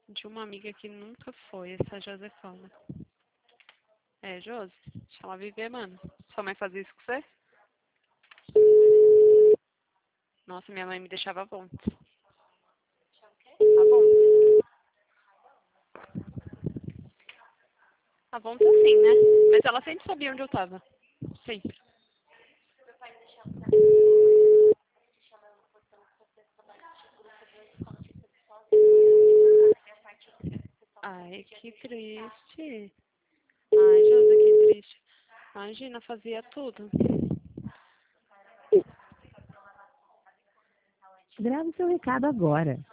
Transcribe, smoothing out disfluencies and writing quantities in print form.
de uma amiga que nunca foi, essa Josefana. É, Josi, deixa ela viver, mano. Sua mãe fazia isso com você? Nossa, minha mãe me deixava a bom. Tá bom. A bom assim, né? Mas ela sempre sabia onde eu tava. Sempre. Ai, que triste. Ai, Josi, que triste. Imagina, fazia tudo. Grave seu recado agora.